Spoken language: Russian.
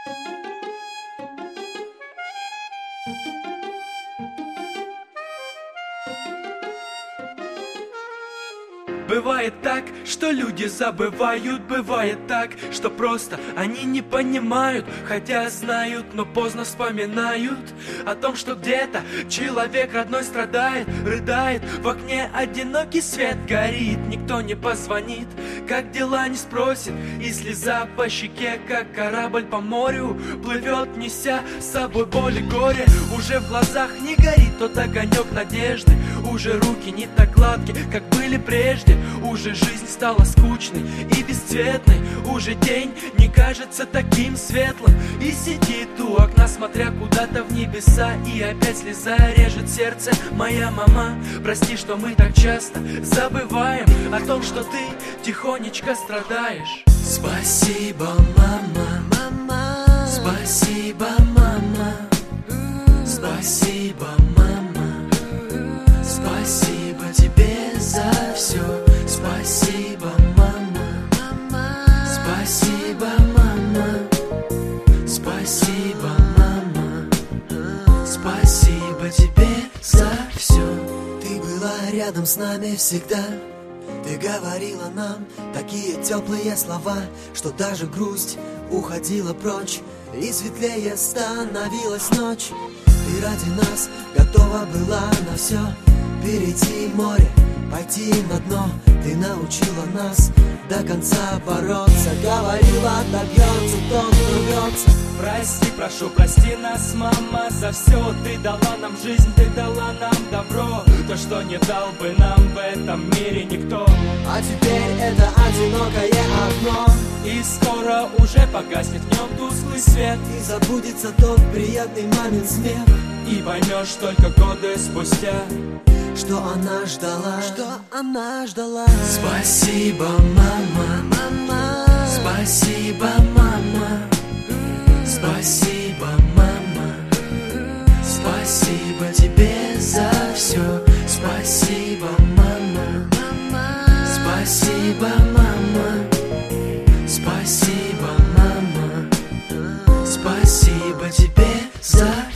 Бывает так, что люди забывают, бывает так, что просто они не понимают, хотя знают, но поздно вспоминают о том, что где-то человек родной страдает, рыдает, в окне одинокий свет горит, никто не позвонит, как дела не спросит, и слеза по щеке, как корабль по морю, плывет, неся с собой боль и горе. Уже в глазах не горит тот огонек надежды, уже руки не так гладкие, как были прежде, уже жизнь стала скучной и бесцветной, уже день не кажется таким светлым, и сидит у окна, смотря куда-то в небеса, и опять слеза режет сердце. Моя мама, прости, что мы так часто забываем о том, что ты тихонечко страдаешь. Спасибо, мама, мама, спасибо, мама, спасибо, мама, спасибо тебе за все. Спасибо, мама, спасибо, мама, спасибо, мама, спасибо тебе за все. Ты была рядом с нами всегда, ты говорила нам такие теплые слова, что даже грусть уходила прочь, и светлее становилась ночь. Ты ради нас готова была на все, перейти море, пойти на дно. Ты научила нас до конца бороться, говорила, добьется тот, кто рвется. Прости, прошу, прости нас, мама, за все. Ты дала нам жизнь, ты дала нам добро, то, что не дал бы нам в этом мире никто. А теперь это одинокое окно, и скоро уже погаснет в нем тусклый свет, и забудется тот приятный момент смех, и поймешь только годы спустя, что она ждала, что она ждала. Спасибо, мама, Мама, спасибо, мама, спасибо, мама, спасибо тебе за все. Спасибо, мама, спасибо, мама, спасибо, мама, спасибо тебе за